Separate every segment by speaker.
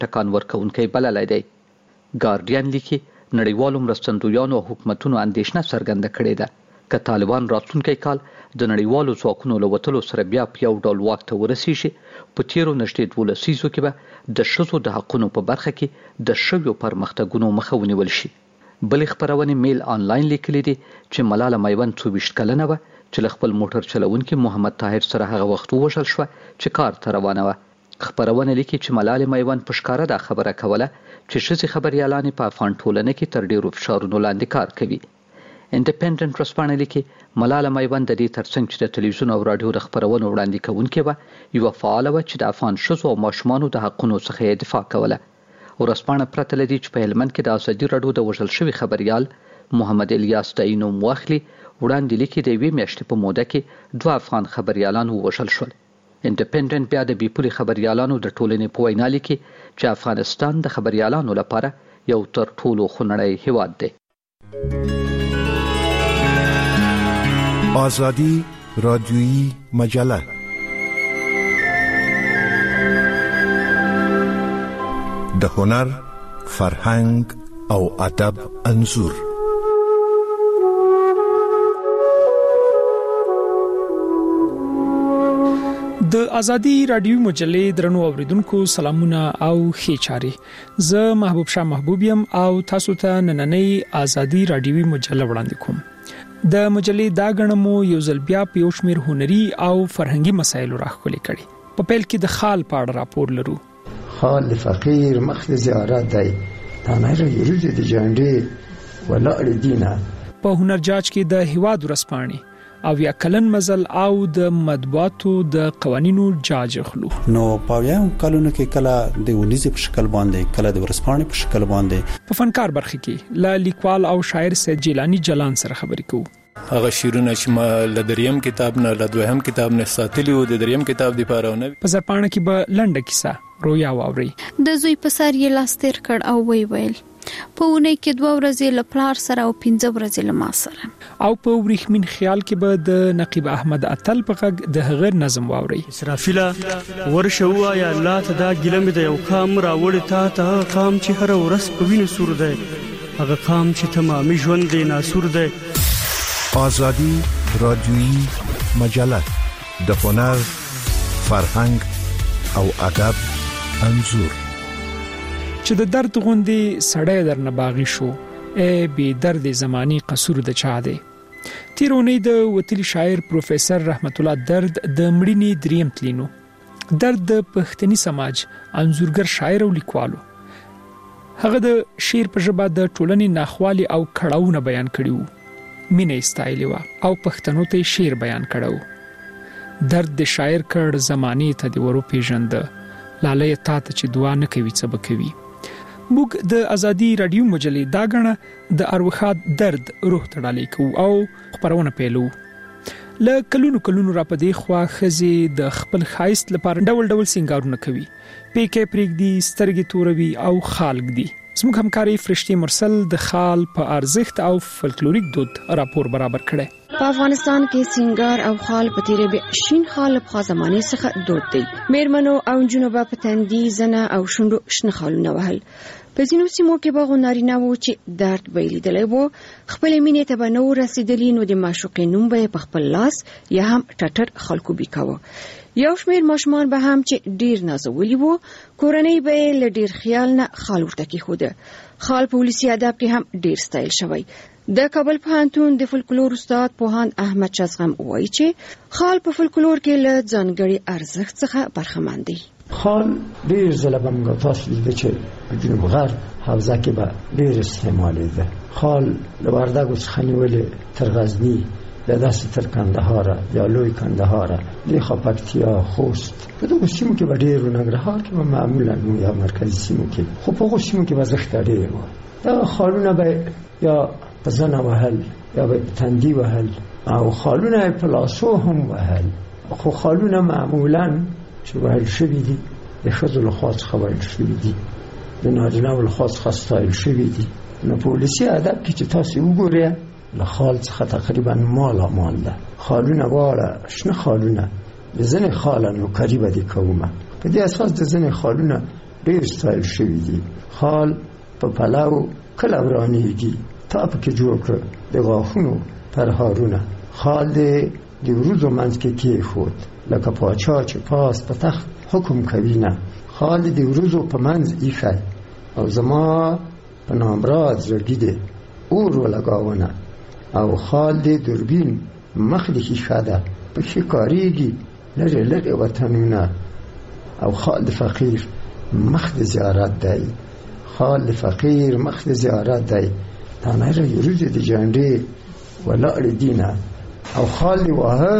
Speaker 1: ټکان ورکوونکی بللی دی. ګارډین لیکي نړیوالو مرستندویانو او حکومتونو اندېښنه څرګنده کړې ده که طالبان راتلونکی کال د نړیوالو ځواکونو له وتلو سره بیا په یو ډول واک ته ورسیږي، په تیرو نږدې 12 لسیزو کې به د ښځو د حقونو په برخه کې د شویو پرمختګونو مخه ونیول شي. بلې خپرونې میل آنلاین لیکلي دي چې ملاله میوند 24 کلنه وه چې له خپل موټر چلونکي محمد طاهر سره هغه وخت ووژل شوه چې کار ته روانه وه. خپرونه لیکي چې ملاله میوند په ښکاره دا خبره کوله چې ښځې خبریالانې په افغان ټولنه کې تر ډیرو فشارونو لاندې کار کوي. انډیپندنت ورځپاڼه لیکي ملاله میوند د دې ترڅنګ چې د تلویزیون او رادیو د خپرونو وړاندې کوونکې وه، یوه فعاله وه چې د افغان ښځو او ماشومانو د حقونو څخه یې دفاع کوله. ورځپاڼه پرته له دې چې په هلمند کې د ازادي راډیو د وژل شوي خبریال محمد الیاس داعی نوم واخلي، وړاندې لیکي د 1 میاشتې په موده کې 2 افغان خبریالان ووژل شول. انډیپندنت بیا د بیپوري خبریالانو د ټولنې په وینا لیکي چې افغانستان د خبریالانو لپاره یو تر ټولو خونړی هیواد دی.
Speaker 2: آزادی رادیویی مجله د هنر، فرهنګ او ادب انځور.
Speaker 3: د ازادي رادیو مجلې درنو اوریدونکو سلامونه او ښه چاري. زه محبوب شاه محبوب یم او تاسو ته نننۍ ازادي رادیوي مجله وړاندې کوم. د مجلې دا غنمو یو ځل بیا په یو شمېر هنري او فرهنګي مسایلو راخولې کړي. په پیل کې د خال په اړه راپور لرو.
Speaker 4: خال فقیر مخ زیارت دی، تنه یروز د جانډي ولاړ دینه.
Speaker 3: په هنر جاج کې د هیواد ورسپانې او یا کلن مزل او د مطبوعاتو د قوانینو جاج خلو.
Speaker 5: نو پاویاو کلونه کې کله د ونیزه په شکل باندې، کله د ورسپانې په شکل باندې.
Speaker 3: په فنکار برخه کې لا لیکوال او شاعر سید جیلانی جلان سره خبرې کوو.
Speaker 6: هغه شیرونه چې ما له دریم کتاب نه له دوهم کتاب نه ساتلی و، د دریم کتاب دی پاره نه.
Speaker 3: په زرپانه کې به لنډه کیسه رویا واوري.
Speaker 7: د زوی په سر یې لاس تیر کړ او ویل په ونه کې 2 ورځې له پلار سره او 15 ورځې له ما سره.
Speaker 3: او په وریښمین خیال کې به د نقیب احمد اتل په غږ د هغه نظم واوري.
Speaker 8: اسرافیل ورشه وایا الله ته دا ګلم د یو قام راوړی ته قام چې هر ورځ په وینې سور دی، هغه قام چې تمامي ژوند دی ناسور دی.
Speaker 2: آزادی رادیویی مجله د هنر، فرهنګ او ادب انځور.
Speaker 3: چې د درد غوندې سړی درنه باغی شو، ای بی درد زمانی قصور د چا دی. تیرونی د وتلی شاعر پروفیسر رحمت الله درد د مړینې دریم تلینو. درد د پښتني سماج انځورګر شاعر او لیکوالو. هغه د شعر په ژبه د ټولنې ناخوالي او کړهونه بیان کړیو. مینه استایلی و او پښتنو ته شعر بیان کړو. درد د شاعر کړه زمانی ته دی ورو پیژند، لاله تا ته چې دعا نه کوي څه بکوي. موږ د ازادي رادیو مجلې دا غنه د اروخات درد روح تړالې کو او خبرونه پیلو. ل کلونو را پدې خوا خزي د خپل خایست لپاره ډول ډول سنگارونه کوي. پیکې پرېګدي، سترګې توروي او خالق دي. زموږ همکاري فرشتي مرسل د خال په ارزښت او فلکلوریک دود راپور برابر کړي.
Speaker 9: په افغانستان کې سنگار او خال په تیرې به شین خال په زمانه څخه دود دی. میرمنو او جنوبه په تندي زنه او شونډو شنه خالونه وهل. په ځینو سیمو کې به غونارینه و چې درد به لیدلی وو، خپل مینې ته به نو رسیدلی، نو د معشوقې نوم به په خپل لاس یا هم ټټر خلکو بیکاوه. یو شمیر ماشومان به هم چې ډیر نازولي وو، کورنۍ به له ډیر خیال نه خال ورته کېښوده. خال په ولسي ادب کې هم ډیر ستایل شوی. د کابل پوهنتون د فولکلور استاد پوهاند احمد شازغم وایي چې خال په فولکلور کې له ځانګړي ارزښت څخه برخمن دی.
Speaker 4: خال ډیر ځله به موږ تاسو لیدل چې جنوب غرب حوزه کې به ډیر استعمالیده. خال له وردګو څخه نیولې تر غزني، له داسې تر کندهار یا لوی کندهار، د خپکتیا، خوست، په دغو سیمو کې به ډیر، ننګرهار کې به معمولا یا مرکزي سیمو کې، خو په هغو سیمو کې به زښته ډیر وه. دا خالونه به یا په زنه وهل یا به په تندي وهل او خالونه په لاسو هم وهل. خو خالونه معمولا چې وهل شوي دي د ښځو لخوا څخه وهل شوي دي، د نارینه‌و لخوا څخه ستایل شوي دي. نو په ولسي ادب کې چې تاسې وګورئ له خال څخه تقریبا مالا مال ده. خالونه واړه شنه خالونه د ځینې خاله نوکري به دې کومه. په دې اساس د ځینې خالونه ډېر ستایل شوي دي. خال په پلو کله ورانېږي، تا پکې جوړ کړه د غاښونو پرهارونه. خال دې د وروځو منځ کې کېښود لکه پاچا چې پاس په تخت حکم کوي نه. خال دې د وروځو په منځ ایښی او زما په نامراد زړګي دې اور ولګاونه. او خال دې دوربین مخ دې ښیښه ده پکې کارېږي لرې لرې وطنونه. او خال د فقیر مخ د زیارت دی، خال د فقیر مخ د زیارت دی. تانره یروز د جانډې ولاړې دینه. او خال دی واه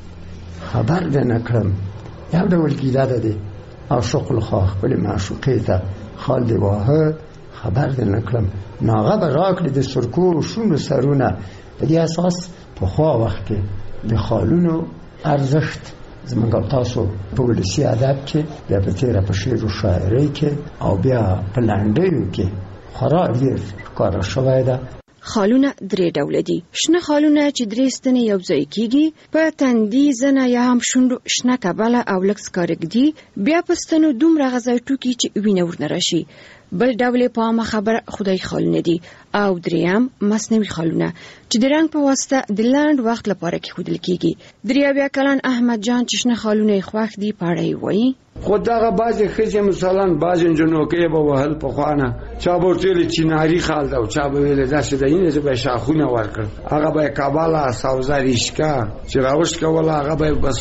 Speaker 4: خبر ده نکړم، یو ډول ګیله ده دی عاشق الخوا خپل معشوقې ته. خال دی واه خبر ده نکړم، ناغه به راکړي د سرکو شونو سرونه. په دې اساس په خوا وخت کې د خالونو ارزښت زمونږ او تاسو په ولسي ادب کې، بیا په تېره په شعر و شاعرۍ کې او بیا په لنډیو کې خورا ډېر ښکاره شوی ده.
Speaker 9: خالونه درې ډوله دي. شنه خالونه چې درې ستنې یو ځای کیږي، په تندي زنه یا هم شونډو شنه کبله او لږ سکارګدي، بیا په ستنو دومره غځای ټوکي چې وینه ورنه راشي. بل ډول په عامه خبره خدای خالونه دي. او دریم مصنوعي خالونه چې د رنګ په واسطه د لنډ وخت لپاره کېښودل کیږي. 83 کلن احمد جان چې شنه خالونه یې خوښ دي په اړه یې وایي:
Speaker 10: خو دغه بعضې ښځې مثلا بعضې نجونوکې به وهل پخوانه، چا به ورته ویلې چیناري خال ده او چا به ویلې داسې ده، اینې زه به یې شاخونه ورکړم. هغه به یې کابله سوزه ریشکه چې راوشکوله، هغه به یې بس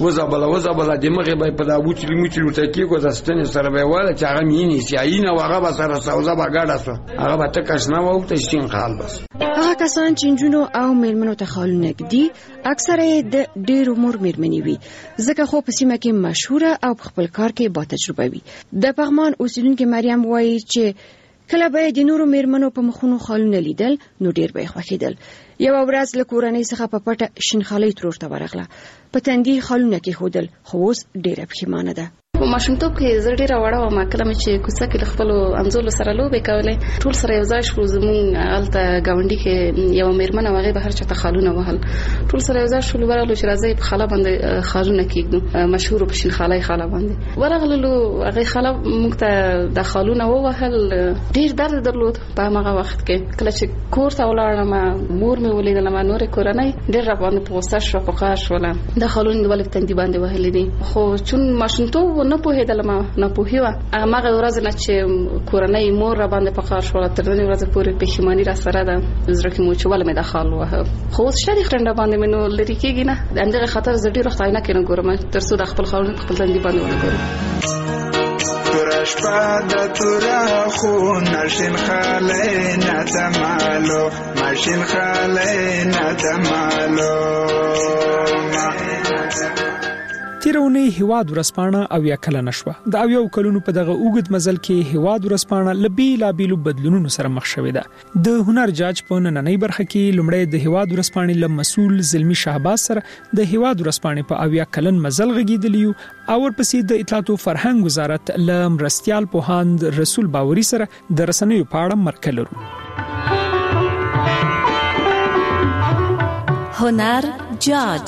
Speaker 10: وزبله دماغې به یې په دا وچلي موچلي ورته کېږو، د ستنې سره به یې ویله چې هغه مې اینې سیاهینه و، هغه به سره سوزه به ګډه شوه، هغه به تکه شنه وه ورته شین خال. بس
Speaker 9: هغه کسان چې نجونو او میرمنو ته خالونه ږدي اکثره یې د ډېر عمر میرمنې وي، ځکه خو په سیمه کې مشهوره او په خپل کار کې با تجربه وي. د پغمان اوسیدونکې مریم وایي چې کله به د نورو میرمنو په مخونو خالونه لیدل نو ډېر به یې خوښېدل. یوه ورځ له کورنۍ څخه په پټه شینخالۍ ترور ته ورغله، په تندي خالونه کېښودل، خو اوس ډېره پښیمانه ده.
Speaker 11: په ماشومتوب کې زه ډېره وړه وم، کله مې چې کوڅه کې له خپلو همزولو سره لوبې کولې، ټول سره یو ځای شو. زمونږ هلته ګاونډي کې یوه میرمن وه، هغې به هر چاته خالونه وهل، ټول سره یو ځای شولو، ورغلو چې راځئ په خاله باندې خالونه کېږدو، مشهورو په شینخالۍ خاله باندې ورغللو. هغې خاله موږ ته د خالونه ووهل، ډېر درد درلود په همغه وخت کې. کله چې کور ته ولاړم، مور مې ولیدلم، نورې کورنۍ ډېر راباندې په غوسه شوه، په قهر شوله، د خالونه ولې په تندي باندې وهلې دي. خو چون ماشومتوب نه پوهېدلم، ناپوهي وه، همغه ورځ نه چې کورنۍ مور راباندې په قهر شوله، تر نننۍ ورځې پورې پښیماني راسره ده زړه کې مو چې ولې مې دا خال ووهه. خو اوس شریک ټنډه باندې مې نو لرې کېږي نه، د همدغې خاطر زه ډېر وخت عینکې نه ګورم تر څو د خپل خالونه په خپل تندي باندې ونه ګورم.
Speaker 12: توره شپه د توره خونه شینخالۍ نه ته مالو، ما شینخالۍ نه ته مالو.
Speaker 3: تیرونی هیواد ورسپانه او یا کلنه شوه. د اویو کلونو په دغه اوږد مزل کې هیواد ورسپانه لبیلابیلو بدلونونو سره مخ شوې ده. د هنر جاج په نننۍ برخه کې لومړی د هیواد ورسپانه له مسؤل زلمی شهباز سره د هیواد ورسپانه په اویا کلن مزل غږیدلیو، او ورپسې د اطلاعات او فرهنګ وزارت له مرستيال پوهاند رسول باوري سره د رسنیو په اړه مرکه لرو.
Speaker 13: هنر جاج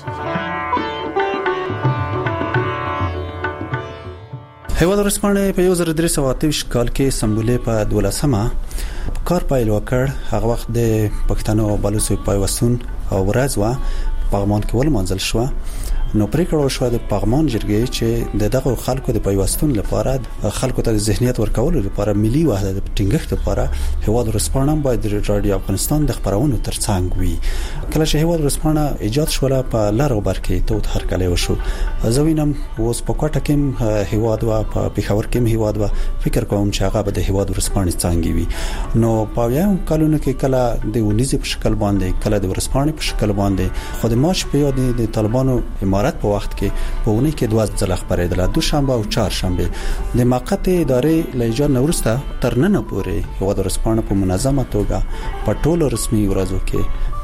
Speaker 5: هیواد ورسپانه په 1328 کال کې سمبولې په 12مه کار پیل وکړ. هغه وخت د پښتنو او بلوڅو پیوستون او ورځ وا پغمان کې ول منځل شو. نو پریکړه شو د پغمان جرګې چې دغه خلکو د پیوستون لپاره خلکو ته ذهنیت ورکول لپاره ملي وحدت ټینګښت لپاره هیواد ورسپانه باید رادیو افغانستان د خبرونو ترڅنګ وي. کله چې هیواد ورسپانه ایجاد شوله په لارو برکې ته هرکلی وشو. زوینم اوس په کوټه کې هیواد وا په پیښور کې هیواد وا فکر کوم چې هغه به د هیواد ورسپانه څنګه وي. نو په یو کلونو کې کله د ونیزي په شکل باندې کله د ورسپانه په شکل باندې خود ماش په یاد د طالبانو په وخت کې په ونی کې 2 ځله خبرېدل، دوشنبه او چهارشنبه. د موقت ادارې لایجان نورسته تر نن پورې هیواد ورسپانه په منظمه توګه په ټولو رسمي ورځو کې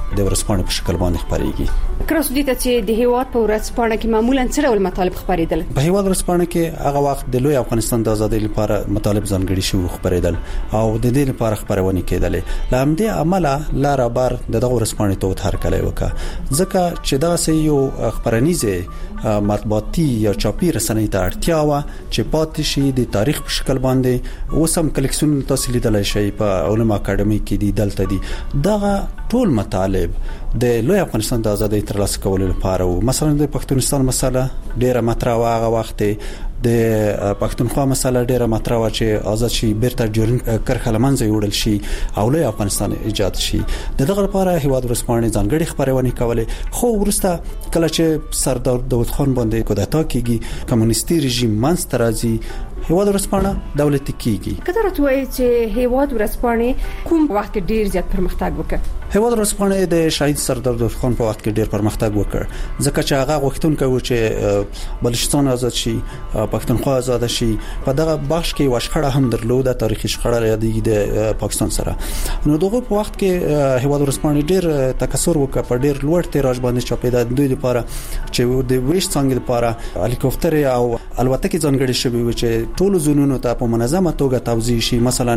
Speaker 5: د ورځپاڼې په شکل باندې خبريږي.
Speaker 9: کراس دي چې د هیواد په ورځپاڼه کې معمولا څه ډول مطالب خبرېدل؟
Speaker 5: په هیواد ورځپاڼه کې هغه وخت د لوی افغانستان د ازادۍ لپاره مطالب ځانګړي شو خبرېدل او د دې لپاره خبرونه کېدلې. لامدې عمله لار بار دغه ورځپاڼې ته هرکلی وکړه ځکه چې دا یو خبرنیزه مطبوعاتي یا چاپی رسنۍ ته اړتیا و چې پاتې شي د تاریخ په شکل باندې. اوسم کلیکشن تاسو لیدلای شئ په علوم اکیډمي کې دی دلته دي دغه ټول مطالب د لوی افغانستان د ازادۍ ترلاسه کولو لپاره و. مثلا د پښتونستان مسله ډیره مطرح و هغه وخت، د پښتونخوا مسله ډیره مطرح و چې آزاد شي بیرته جوړین کرخه لمنځه وړل شي او لوی افغانستان ایجاد شي. دغه لپاره هیواد ورځپاڼې ځانګړي خبرونه کولې. خو ورسته کله چې سردار داود خان باندې کودتا کیږي، کمونیستي رژیم منځته راځي، هیواد ورځپاڼه دولتي کیږي.
Speaker 9: کله راځي چې هیواد ورځپاڼې کوم وخت ډیر زیات پرمختګ وکړ؟
Speaker 5: هیواد ورځپاڼې د شهید سردار داود خان په وخت کې ډیر پرمختګ وکړ ځکه چې هغه غوښتونکو و چې بلوچستان آزاد شي، پښتونخوا آزاد شي. په دغه بخش کې وشخړه هم درلوده، تاریخي شخړه یادېږي د پاکستان سره. نو دغه په وخت کې هیواد ورځپاڼې ډیر تکثر وکړ، په ډیر لوړ تیراژ باندې چاپېده. دوی لپاره چې د ویش څنګه لپاره هلیکوپټر او الوتکې ځانګړي شوی و چې ټول زونونو ته په منظمه توګه توزیع شي، مثلا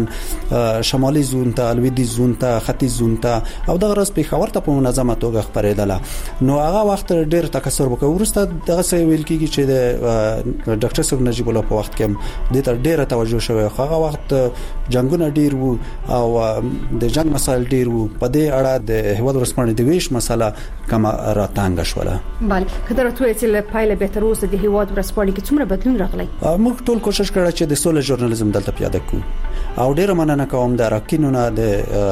Speaker 5: شمالي زون ته، لویدیځ زون ته، ختیځ زون ته، او دغه راز په خبرته په منظمه توګه خبرېدله. نو هغه وخت ډیر تکثر وکړ. ورسته دغه څه ویل کیږي چې د ډاکټر صاحب نجیب الله په وخت کې د تر ډیره توجه شوی. هغه وخت جنگونه ډیر وو او د جنگ مسایل ډیر وو. په دې اړه د هیواد ورځپاڼې د ویش مسله کم راتنګ شوله.
Speaker 9: بله، کله راځي چې له پایله به تر اوسه د هیواد ورځپاڼې کې څومره بدلون راغلی؟
Speaker 5: موږ ټول کوشش کړو چې د سولې ژورنالیزم دلته پیاده کړو او ډیر مننه کوم د راکینونه د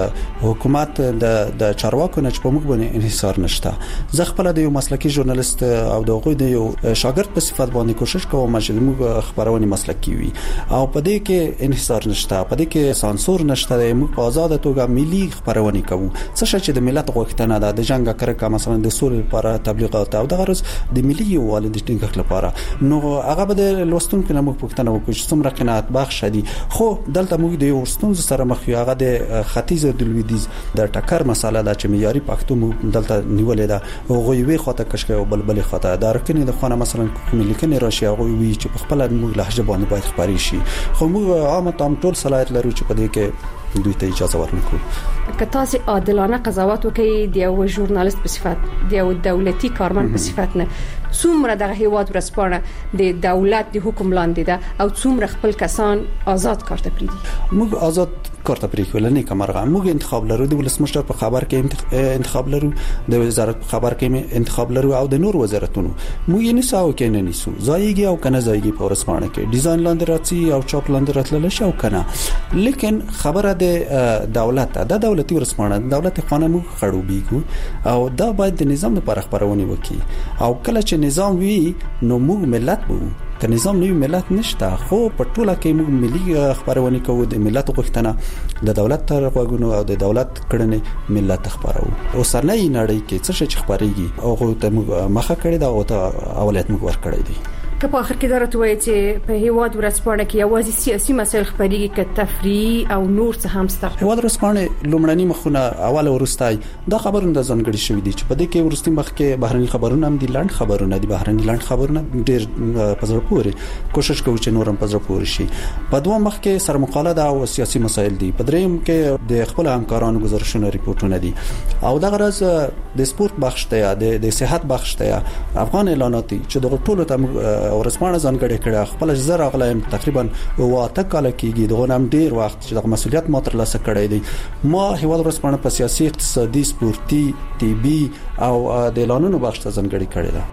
Speaker 5: حکومت د چارواکو نه چې په موږ باندې انحصار نشته. زه خپل د یو مسلکی ژورنالیست او د غوی د یو شاګرد په صفت باندې کوشش کوم چې موږ خبرونه مسلکی وي او په دې کې انحصار نشته، په دې کې سانسور نشته. موږ په آزاد توګه ملي خبرونه کوو. څه چې د ملت غوښتنه ده، د جنگ کرکه مثلا د سولې لپاره تبلیغات او د غرض د ملي یووالي د ټینګښت لپاره. نو هغه به د لوستونکو نه موږ پوښتنه وکړو چې څومره قناعت بخش دي. خو دلته موږ د یو ستونزې سره مخ یو، هغه د ختیځ او د لویدیځ د ټکر مسله ده چې معیاري پښتو دلته نیولې ده. هغه وی خاطر کشکې او بلبل خاطر دارکنه د خانه مثلا کوم لیکنې راشي، هغه وی چې په خپل موږ لهجه باندې باید خبري شي. خو موږ عامه تام ټول صلاحیت لرو چې په دې کې دوی ته اجازه ورنکړو.
Speaker 9: که تاسو عادلانه قضاوت وکړئ د یو ژورنالیست په صفت، د یو دولتي کارمند په صفت نه، څومره د هیواد ورځپاڼه د دولت د حکم لاندې ده او څومره خپل کسان آزاد کار ته پریږدي؟
Speaker 5: موږ آزاد کار ته پریږدو، نه کومرغه. موږ انتخاب لرو، د ولسمشر په خبر کې انتخاب لرو، د وزارت په خبر کې انتخاب لرو او د نور وزارتونو. موږ یې نساو کې نه نیسو، ځایږي او کنه ځایږي په ورځپاڼه کې ډیزاین لاندې راځي او چاپ لاندې راتلل شي او کنه. لیکن خبره د دولت د دولتي ورځپاڼه دولت خانه موږ خړوبېګو او دا باید د نظام لپاره خبرونه وکړي. او کله چې نظام وي نو موږ ملت وو، که نظام نوی ملت نشته. خو په ټوله کې موږ ملي خبرونه کوو، د ملت غوښتنه د دولت تر غوږونو او د دولت کړنې ملت خبرو. او سرنۍ نړۍ کې څه چې خبريږي او ته مخه کړی دا او ته اولت موږ ور کړی دی.
Speaker 9: که په اخر کې درته وایي چې په هیواد ورځپاڼه کې یوازې سیاسي مسایل خبريږي که تفریح او نور څه هم شته؟
Speaker 5: هیواد ورځپاڼه لومړنی مخونه اول ورستای دا خبرونه د ځانګړي شوې دي چې په دې کې ورستي مخ کې بهرني خبرونه هم دي، لاند خبرونه دي. بهرني لاند خبرونه ډېر پزړه پورې کوشش کوي چې نورم پزړه پورې شي. په دوه مخ کې سرمقاله ده او سیاسي مسایل دي. په دریم کې د خپل همکارانو گزارشونه ریپورتونه دي او دا غرض د سپورت بخش ته یا د صحت بخش ته یا افغان اعلانات چې د ټولو ته ورځپاڼه ځانګړې کړه. خپل زر اغلایم تقریبا 8 کال کېږي دغه نام ډیر وخت چې د مسولیت ما تر لاسه کړی دی. ما هیواد ورځپاڼه په سیاسي، اقتصادي، سپورتي، طبي او د اعلانونو بخش ته ځانګړې کړې ده.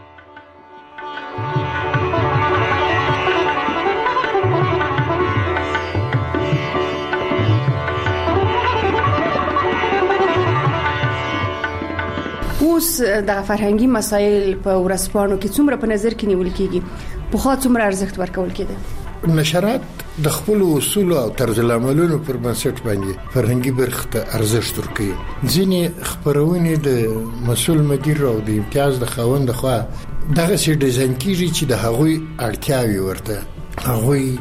Speaker 9: اوس د فرهنګي مسایل په ورځپاڼو کې څومره په نظر کې نیول کېږي؟ په خاطر څومره ارزښت ورکول کېده؟
Speaker 14: نشرات د خپل اصول او طرز العملونو پر بنسټ باندې فرهنګي برخه ته ارزښت ورکوي. ځینې خبرونه د مسؤل مدیر او د امتیاز د خاوند خوا دغه څه ډیزاین کیږي چې د هغوی اړتیاوي ورته هغوی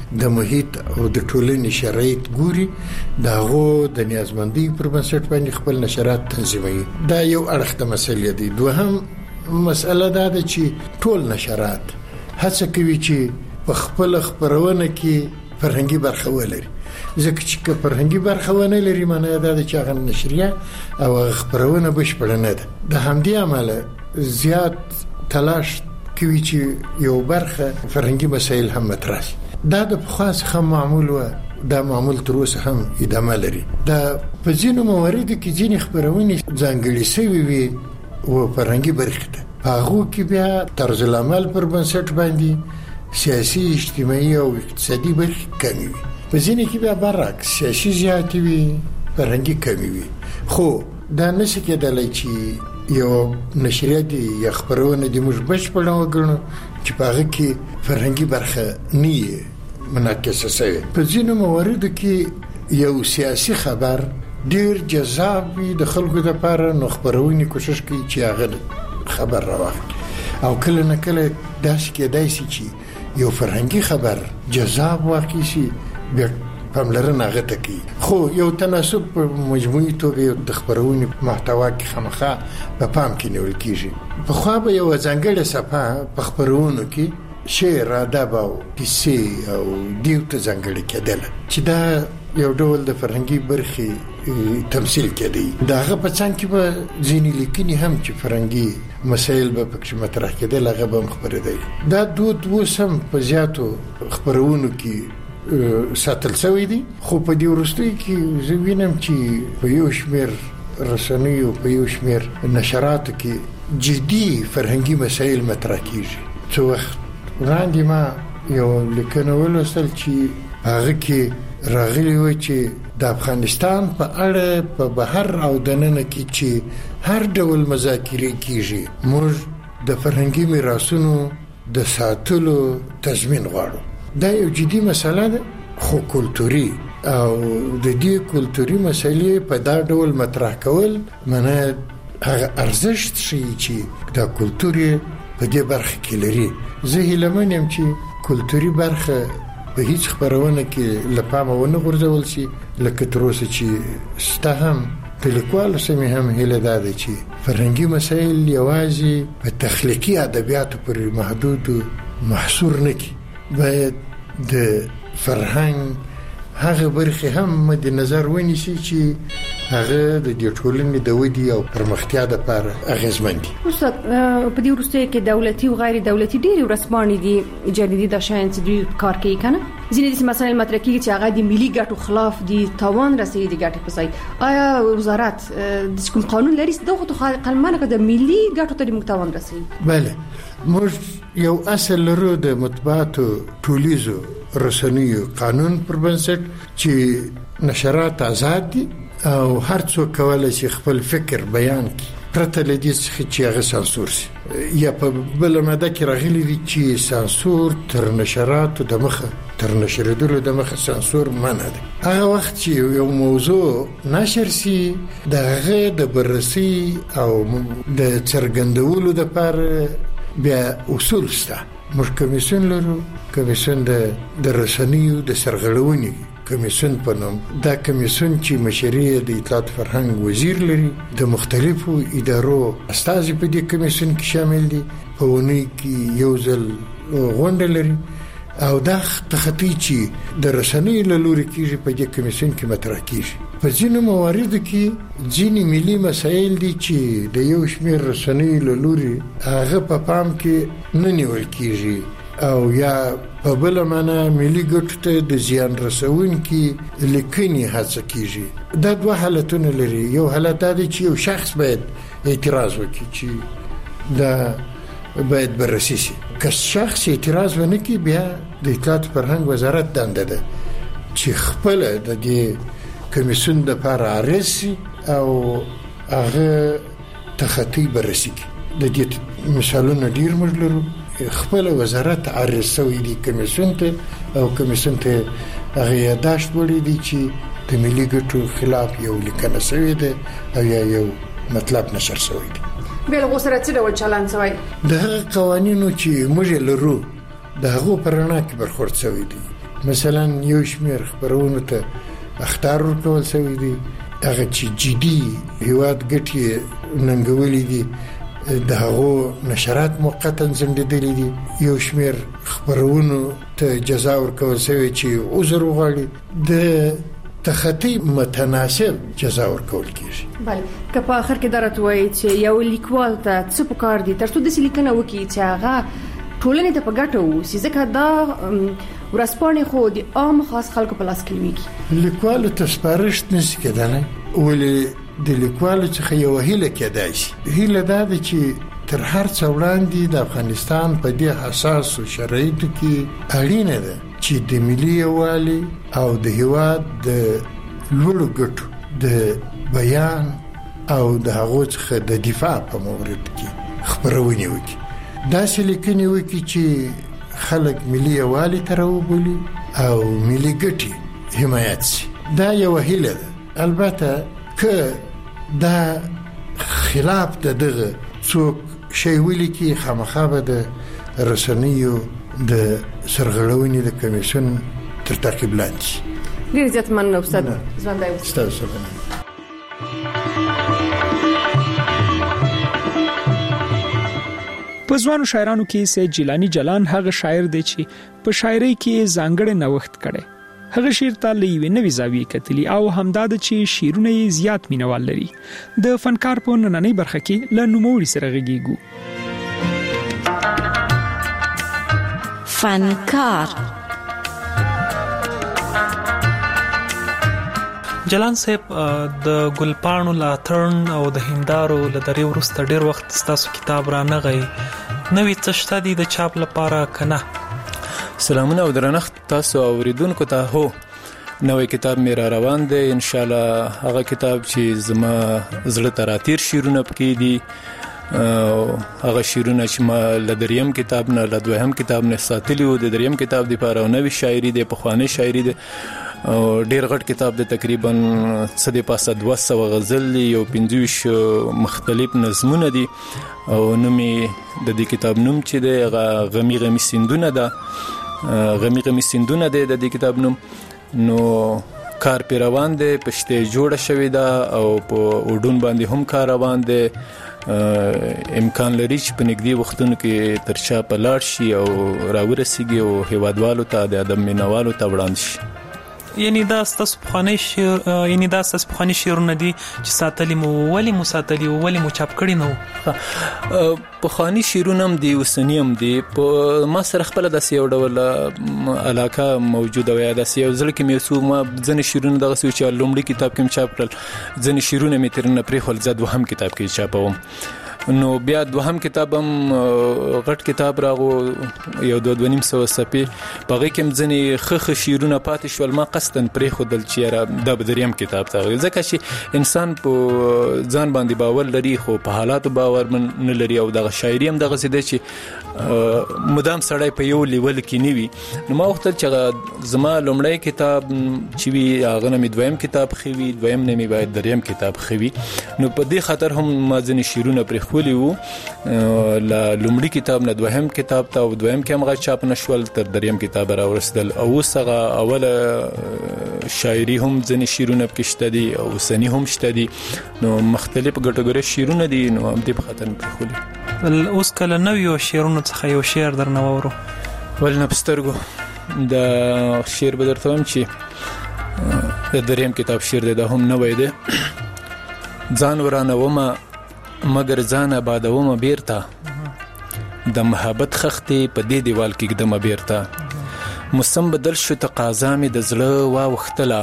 Speaker 14: د محیط او د ټولنې شرایط ګوري دغه د نیازمندۍ پر بنسټ باندې خپل نشرات تنظیموي. دا یو اړخ د مسلې دی. دوهم مسله دا ده چې ټول نشرات هڅه کوي چې په خپل خبرونه کې فرهنګي برخه ولري، ځکه چې فرهنګي برخه ونه لري معنی دا ده چې هغه نشریه او خبرونه بشپړ نه ده. د همدې عمله زیات تلاش کوي چې یو برخه فرهنګي مسایل هم مطرح شي. دا د پخوا څخه معمول و، دا معمول تر اوسه هم ادامه لري. دا په ځینو مواردو کې ځینې خبرونه ځانګړې شوي وي او فرهنګي برخه ده، هغه کې بیا طرز العمل پر بنسټ باندې سیاسي، اجتماعي او اقتصادي برخه کمې وي. په ځینې کې بیا برعکس سیاسي زیات وي، فرهنګي کمې وي. خو دا نشي کېدلی چې یو نشریه دی یا خبرونه دی موږ بشپړ وګڼو چې په هغه کې فرهنګي برخه نه منعکسه شوی. په ځینو مواردو کې یو سیاسي خبر ډیر جذاب وي د خلکو لپاره، نو خبرونه کوشش کوي چې هغه خبر راوړي، او کله نه کله داسې کېدای شي چې یو فرهنګي خبر جذاب واقع شي بیا پاملرنه هغه ته کوي. خو یو تناسب په مجموعي توګه د خبرونې محتوا کې خامخا په پام کې نیول کېږي. پخوا به یو ځانګړې صفحه په خبرونو کې شعر، ادب او کیسې او دیو ته ځانګړې کېدله چې دا یو ډول د فرهنګي برخې تمثيل کېدی. داغه په څنګ کې به ځینې لیکنې هم چې فرهنګي مسایل به پکې مطرح کېدل هغه به خبرېدل. دا دود وسم په زیاتو خبرونو کې ساتل شوی دی. خو په دې وروستۍ کې زه وینم چې په یو شمېر رسنیو، په یو شمېر نشراتو کې جدي فرهنګي مسایل مطرح کیږي. څو وخت وړاندې ما یو لیکنه ولوستل چې هغه کې راغلی و چې د افغانستان په اړه په بهر او دننه کې چې هر ډول مذاکرې کیږي، موږ د فرهنګي میراثونو د ساتلو تضمین غواړو. دا یو جدي مسله ده، خو کلتوري او د دې کلتوري مسلې په دا ډول مطرح کول معنی هغه ارزښت شي چې دا کلتوري په دې برخه کې لري. زه هیلمن یم چې کلتوري برخه په هیڅ خبرونه کې لپاره ونه غورځول شي، لکه تر اوسه چې ستا هم د لیکوالو سمې هم هیله دا ده چې فرهنګي مسایل یوازې په تخلیقي ادبیاتو پورې محدود محصور نه کړي، باید د فرهنګ هغه برخه هم مد نظر ونیسي چې هغه د دې ټولنې د ودی او پرمختیا لپاره اغیزمن دي.
Speaker 9: استاد په دې وروسته کې دولتي او غیر دولتي ډېری ورسپانې دي جديدي د شاینس دوی کار کوي کنه. ځینې د مسایل مطرح کیږي چې هغه د ملي ګټو خلاف دي، تاوان رسېږي د ګټې په ځای. آیا وزارت د کوم قانون لري چې دغه قلمانه د ملي ګټو ته د تاوان رسېږي؟
Speaker 14: بله، موږ یو اصل لرو د مطبوعاتو ټولیزو رسنیو قانون پر بنسټ چې نشرات آزاد دي او هر څوک کولای شي خپل فکر بیان کړي پرته له دې چې هغه سانسور شي. یا په بل ماده کې راغلي دي چې سانسور تر نشراتو د مخه، تر نشریدلو د مخه سانسور منع دی. هغه وخت چې یو موضوع نشر شي دغه د بررسي او د څرګندولو لپاره بیا اصول شته. موږ کمیسیون لرو، کمیسیون د رسنیو د سرغړونې کمیسیون په نوم. دا کمیسیون چې مشري د اطلاعات فرهنګ وزیر لري، د مختلفو ادارو استازي په دې کمیسیون کې شامل دي، په ونی کې یو ځل غونډه لري او دا تخطی چې د رسنیو له لوري کېږي په دې کمیسیون کې مطرح کېږي. په ځینو مواردو کې ځینې ملي مسایل دي چې د یو شمېر رسنیو له لوري هغه په پام کې نه نیول کېږي او یا په بل معنا ملي ګټو ته د زیان رسونکي لیکنې هڅه کېږي. دا دوه حالتونه لري. یو حالت دا دی چې یو شخص باید اعتراض وکړي چې دا باید بررسي شي. که شخص اعتراض ونه کړي بیا د اطلاعات فرهنګ وزارت دنده ده چې خپل د دې کمیسیون د لپاره عرضي او هغه تخطی بررسي کوي. د دې مثالونه ډیر موږ لرو. خپل وزارت عرض شوی دی کمیسیون ته او کمیسیون ته هغه یاداشت وړي دي چې د ملي ګټو خلاف یو لیکنه شوې ده او یو مطلب نشر شوی دی.
Speaker 9: بل غوسره څه ډول چلند شوی؟
Speaker 14: د هغه قوانینو چې موږ لرو د هغه پرنا کې برخورد شوی دي. مثلا یو شمیر خبرونو ته اخطار ورکول شوی دی، هغه چې جدي هیواد ګټي ننګولې دي د هغو نشرات موقتا ځنډېدلې دي، یو شمیر خبرونو ته جزا ورکول شوی چې عذر وغواړي، د تخطي متناسب جزا ورکول کیږي.
Speaker 9: بله، که په اخر کې درته وایي چې یو لیکوال ته څه پکار دي ترڅو داسې لیکنه وکړي چې هغه ټولنې ته په ګټه ووسي، ځکه دا ورځپاڼې خو د عام خاص خلکو په لاس کې لویږي.
Speaker 14: لیکوالو ته سپارښت نشي کېدلی، ولې د لیکوالو څخه یو هیله کېدای شي. هیله دا ده چې تر هر څه وړاندې د افغانستان په دې حساسو شرایطو کې اړینه ده چې د ملي یووالي او د هیواد د لوړو ګټو د بیان او د هغو څخه د دفاع په مورد کې خبرونه وکړي، داسې لیکنې وکړي چې خلک ملي یووالي ته راوبولي او ملي ګټې حمایت شي. دا یو هیله ده. البته که دا خلاف دغه څوک شی ولیکي، خامخا به د رسنیو د سرغړونې د کمیسیون تر تعقیب لاندې شي.
Speaker 9: ډېر زیات مننه استاد ژوندی اوسئ.
Speaker 14: ستاسو
Speaker 3: په ځوانو شاعرانو کې سید جیلانی جلان هغه شاعر دی چې په شاعرۍ کې ځانګړی نوښت کړي. هغه شعر ته له یوې نوې زاویې کتلي او همدا د چې شعرونه یې زیات مینوال لري. د فنکار په نننۍ برخه کې له نوموړي سره غږیږو.
Speaker 13: فنکار
Speaker 15: جلان صاحب، د ګلپاڼو لاترن او د هندارو له درې وروسته ډېر وخت ستاسو کتاب را نغی، نوې څه شته دي د چاپ لپاره که نه؟
Speaker 6: سلامونه او درنښت تاسو اوریدونکو ته. هو، نوې کتاب مې را روان دی، ان شاء الله هغه کتاب چې زما زړه ته راتیر شعرونه پکې دي، هغه شعرونه چې ما له دریم کتاب نه له دویم کتاب نه ساتلي وو، د دریم کتاب دپاره نوې شاعري دی، پخوانۍ شاعري دی، او ډیر غټ کتاب دی، تقریبا څه د پاسه 200 غزل دی، یو 25 مختلف نظمونه دي، او نومې د دې کتاب نوم چې دی هغه غمی غمی سیندونه ده، غمی غمی سیندونه دی د دې کتاب نوم. نو کار پی روان دی، پشته جوړه شوې ده او په اردن باندې هم کار روان دی. امکان لري چې په نږدې وختونو کې تر شا په لاړ شي او راورسیږي او هیوادوالو ته د ادب مینوالو ته وړاندې شي.
Speaker 15: یعنی دا ستاسو پخوانی شعرونه دي چې ساتلي مو، ولې مو ساتلي او ولې مو چاپ کړي نه وو؟
Speaker 6: پخوانی شعرونه هم دي، اوسني هم دي. په ما سره خپله داسې یو ډول علاقه موجوده وه، داسې یو زړه کې مې ما ځینې شعرونه دغسې وو چې لومړي کتاب کې مې چاپ کړل، ځینې شعرونه مې ترېنه پرېښول، زه دوهم کتاب کې چاپوم. نو بیا دوهم کتاب هم غټ کتاب راغو، یو 200 صفحې، په هغې کې هم ځینې ښه شعرونه پاتې شول، ما قصداً پرېښودل چې یاره دا به دریم کتاب ته، ځکه چې انسان په ځان باندې باور لري خو په حالاتو باور نه لري، او دغه شاعري هم دغسې دی چې مدام سړی په یو لیول کې نه وي. نو ما غوښتل چې زما لومړی کتاب چې وي هغه نه مې دویم کتاب ښه وي، دویم نه مې باید دریم کتاب ښه وي. نو په دې خاطر هم ما ځینې شعرونه پرېښولي وو له لومړي کتاب نه دویم کتاب ته، او دویم کې هم هغه چاپ نه شول، تر دریم کتاب راورسېدل. او اوس هغه اوله شاعري هم ځینې شعرونه پکې شته دي او اوسني هم شته دي، نو مختلف ګټګورې شعرونه دي، نو همدې په خاطر مې پرېښولي.
Speaker 15: اوس کله نویو شعرونو څخه یو شعر درنه واورو؟
Speaker 6: ول نه په سترګو د شعر به درته وایم چې د دریم کتاب شعر دی، دا هم نوی دی. ځان ورانومه مګر ځان آبادومه بیرته، د محبت خښتې په دې دیوال کې ږدمه بیرته، موسم بدل شو تقاضا مې د زړه واوښتله،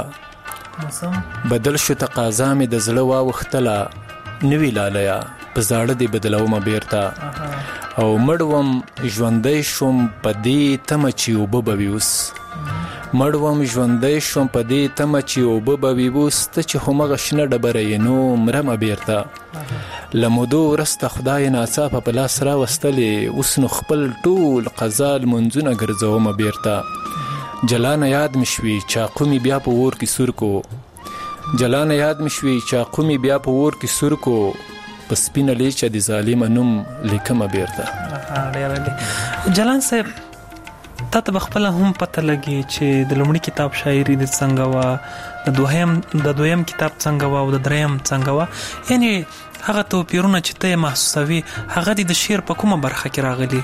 Speaker 6: بدل شو تقاضا مې د زړه واوښتله، نوې لالیا په زاړه دې بدلومه بیرته، او مړوم ژوندی شوم په دې تمه چې اوبه به وي اوس، مړوم ژوندی شوم په دې تمه چې اوبه به وي اوس، ته چې همغه شنه ډبره یې نو مرمه بیرته، له مودو وروسته خدای ناڅاپه په لاس راوستلې، اوس نو خپل ټول قضا لمونځونه ګرځومه بیرته، جلانه یاد مې شوي چاقو مې بیا په اور کې سور کو، جلانه یاد مې شوي چاقو مې بیا په اور کې سور کو، په سپینه لیچه د ظالمه نوم لیکمه بیرته.
Speaker 15: جلان صاحب، ته بخپل هم پته لګي چې د لومړي کتاب شاعري د څنګه وا د دویم کتاب څنګه وا او د دریم څنګه وا، یعنی هغه توپیرونه چې ته محسوسوي هغه د شعر په کومه برخه کې راغلي؟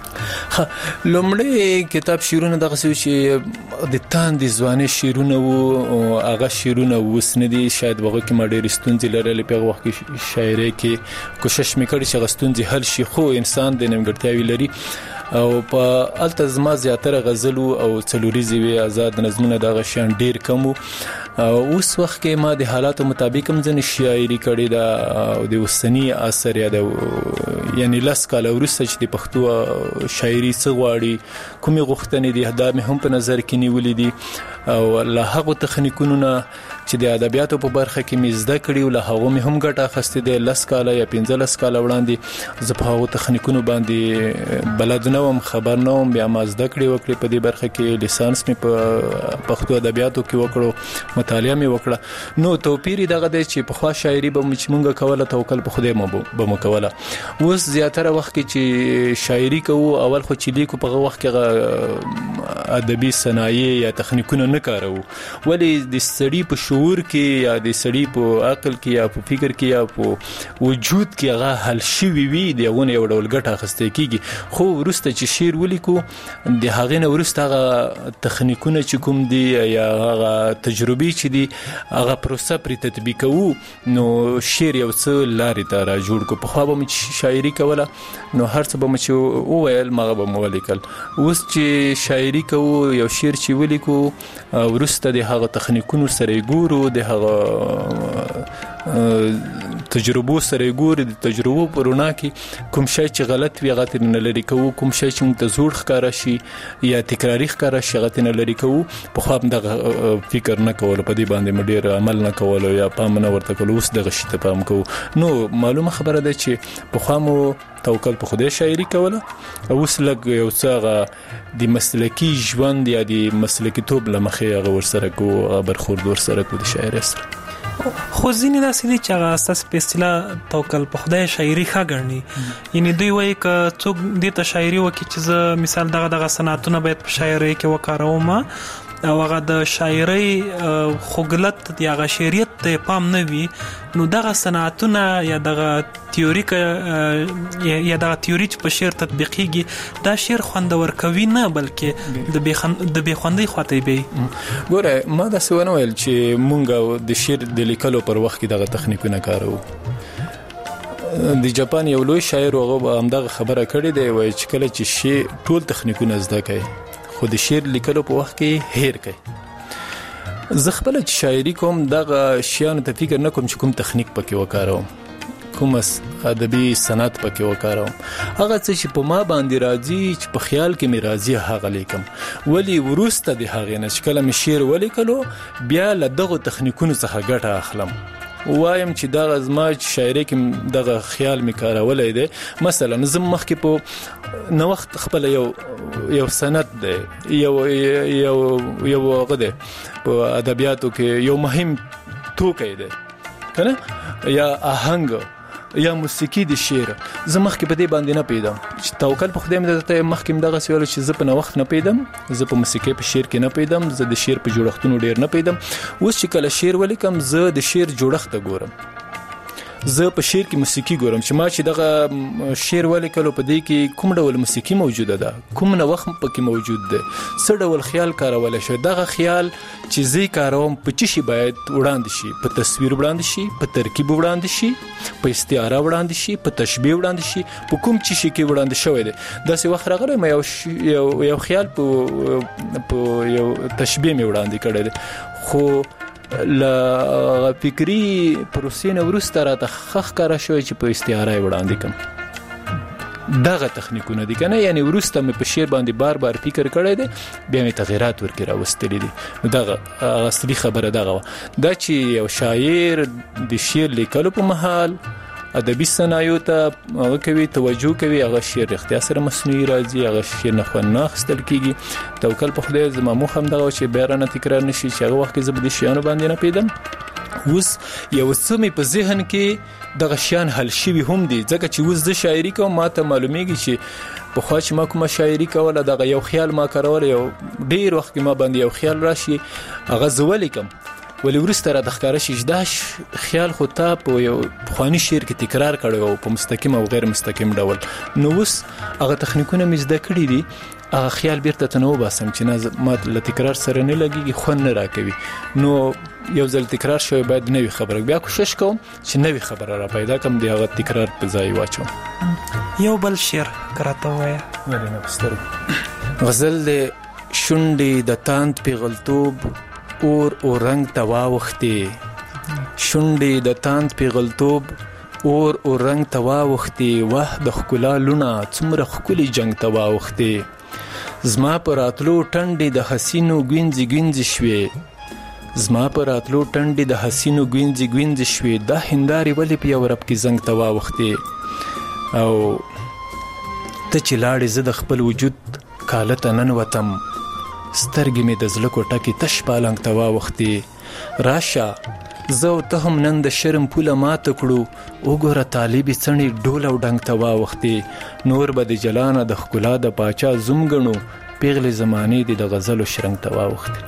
Speaker 6: لومړی کتاب شعرونه دغه څه چې د تاندې ځواني شعرونه وو، هغه شعرونه اوس نه دي، شاید هغه کې ما ډېرې ستونزې لرلې په هغه وخت کې شاعرۍ کې کوشش مې کړی چې هغه ستونزې حل شي، خو انسان د نیمګړتیاوې لري او په الته زما زیاتره غزل او څلوریزې وي، آزاد نظمونه دغه شیان ډېر کم وو. اوس وخت کې ما د حالاتو مطابق هم ځینې شاعري کړې ده او د اوسني عصر یا د یعنی 10 کاله وروسته چې د پښتو شاعري څه غواړي، کومې غوښتنې دي، دا مې هم په نظر کې نیولې دي او له هغو تخنیکونو نه چې د ادبیاتو په برخه کې مې زده کړي او له هغو مې هم ګټه اخیستې ده. 10 کاله یا 15 کاله وړاندې زه په هغو تخنیکونو باندې بلد نه وم، خبر نه وم، بیا ما زده کړې وکړې په دې برخه کې، لیسانس مې په پښتو ادبیاتو کې وکړو، مطالعه مې وکړه. نو توپیر دغه دی چې پخوا شاعري به موږ کوله توکل په خدای به مو کوله، اوس زیاتره وخت کې چې شاعري کوو اول خو چې لیکو په هغه وخت کې ادبي صنایع یا تخنیکونه نه کاروو، ولې د سړي په شعور کې یا د سړي په عقل کې یا په فکر کې یا په وجود کې هغه حل شوي وي، د هغه یو ډول ګټه اخیستل کېږي. خو وروسته چې شعر ولیکو د هغې نه وروسته هغه تخنیکونه چې کوم دي یا هغه تجربې چې دي هغه پروسه پرې تطبیقوو، نو شعر یو څه لارې ته را جوړ کړو. پخوا به مې شاعري کوله نو هر څه به مې چې وویل مغه به مې ولیکل، اوس چې شاعري کوو یو شعر چې ولیکو وروسته د هغه تخنیکونو سره ګورو، د هغه تجربو سره ګورو، د تجربو په رڼا کې کوم شی چې غلط وي هغه ترې نه لرې کوو، کوم شی چې موږ ته زوړ ښکاره شي یا تکراري ښکاره شي هغه ترې نه لرې کوو. پخوا هم دغه فکر نه کولو، په دې باندې مې ډېر عمل نه کولو یا پام نه ورته کولو، اوس دغه شي ته پام کوو. نو معلومه خبره ده چې پخوا مو توکل په خدای شاعري کوله، اوس لږ یو څه هغه د مسلکي ژوند یا د مسلکي توب له مخې هغه ورسره کوو، هغه برخورد ورسره کوو د شاعرۍ سره.
Speaker 15: خو ځینې داسې دي چې هغه ستاسو په اصطلاح توکل په خدای شاعري ښه ګڼي، یعنی دوی وایي که څوک دې ته شاعري وکړي چې زه مثال دغه صنعتونه باید په شاعرۍ کې وکاروم او هغه د شاعرۍ خوږلت د هغه شعریت ته پام نه وي، نو دغه صنعتونه یا دغه تیوري یا دغه تیوري چې په شعر تطبیقیږي دا شعر خوندور کوي نه بلکې د بېخوندۍ خواته وي.
Speaker 6: ګوره ما داسې ونه ویل چې مونږ د شعر د لیکلو پر وخت کې دغه تخنیکونه کاروو. د جاپان یو لوی شاعر هغه همدغه خبره کړې دی، وایي چې کله چې شعر ټول تخنیکونه زده کوي خو د شعر لیکلو په وخت کې هیر کوي. زه خپله چې شاعري کوم دغه شیانو ته فکر نه کوم چې کوم تخنیک پکې وکاروم، کوم ادبي صنعت پکې وکاروم، هغه څه چې په ما باندې راځي چې په خیال کې مې راځي هغه لیکم. ولی وروسته د هغې نه چې کله مې شعر ولیکلو بیا له دغو تخنیکونو څخه ګټه اخلم، وایم چې دغه زما شاعرۍ کې دغه خیال مې کارولی دی. مثلا زه مخکې په نوښت خپله یو سند دی، یو هغه دی په ادبیاتو کې یو مهم توکی دی که نه، یا آهنګ یا موسیقي د شعر، زه مخکې په دې باندې نه پیدم چې توکل په خدای مې درته مخکې مې دغسې ویلو چې زه په نوښت نه پیدم، زه په موسیقۍ په شعر کې نه پیدم، زه د شعر په جوړښتونو ډېر نه پیدم. اوس چې کله شعر ولیکم زه د شعر جوړښت ته ګورم، زه په شعر کې موسیقي ګورم چې ما چې دغه شعر ولیکلو په دې کې کوم ډول موسیقي موجوده ده، کوم نوښت پکې موجود دی، څه ډول خیال کارولی شي، دغه خیال چې زه کاروم په څه شي باید وړاندې شي، په تصویر وړاندې شي، په ترکیب وړاندې شي، په استعاره وړاندې شي، په تشبیه وړاندې شي، په کوم څه شي کې وړاندې شوی دی. داسې وخت راغلی ما یو خیال په یو تشبیه مې وړاندې کړی دی، خو له فکري پروسې نه وروسته راته ښه ښکاره شوی چې په استعاره یې وړاندې کړم. دغه تخنیکونه دي که نه، یعنی وروسته مې په شعر باندې بار بار فکر کړی دی، بیا مې تغیرات ورکې راوستلي دي. دغه اصلي خبره دغه وه، دا چې یو شاعر د شعر لیکلو په مهال ادبي صنایعو ته هغه کوي، توجه کوي، هغه شعر رښتیا سره مصنوعي راځي، هغه شعر نه خوند نه اخیستل کېږي. توکل په خدای زما موخه همدغه چې بیا رانه تکرار نه شي چې هغه وخت کې زه په دې شیانو باندې نه پیدم. اوس یو څه مې په ذهن کې دغه شیان حل شوي هم دي، ځکه چې اوس زه شاعري کوم ما ته معلومیږي چې په خوا چې ما کومه شاعري کوله دغه یو خیال ما کارول یو ډیر وخت کې ما باندې یو خیال راشي هغه زه ولیکم ولی وروسته را د ښکاره شي چې دا خیال خو تا په یو پخواني شعر کې تکرار کړی او په مستقیم او غیر مستقیم ډول نو اوس هغه تخنیکونه مې زده کړي دي هغه خیال بیرته ته نه وباسم چې نه ما له تکرار سره نه لګېږي خوند نه راکوي نو یو ځل تکرار شوی باید نوې خبره بیا کوشش کوم چې نوې خبره را پیدا کړم د هغه تکرار په ځای واچوم
Speaker 15: یو بل شعر راته ووایه
Speaker 6: غزل د شونډې د تاند پیغلتوب اور او رنگ تواوختې شونډې د تاند پیغلتوب اور او رنگ تواوختې واه د ښکلا لونه څومره ښکلي جنگ تواوختې زما په راتلو ټنډې د حسینو ګوینځې ګوینځې شوې زما په راتلو ټنډې د حسینو ګوینځې ګوینځې شوې دا هندارې ولې په یو رب کې زنګ تواوختې او ته چې لاړې زه د خپل وجود کاله ته ننوتم سترګې مې د زړه کوټه کې تش پالنګ ته واوښتې راشه زه او ته هم نن د شرم پوله ماته کړو وګوره طالبې څڼې ډول او ډنګ ته واوښتې نور به د جلانه د ښکلا د پاچا زوم ګڼو پیغلې زمانې دې د غزلو شرنګ ته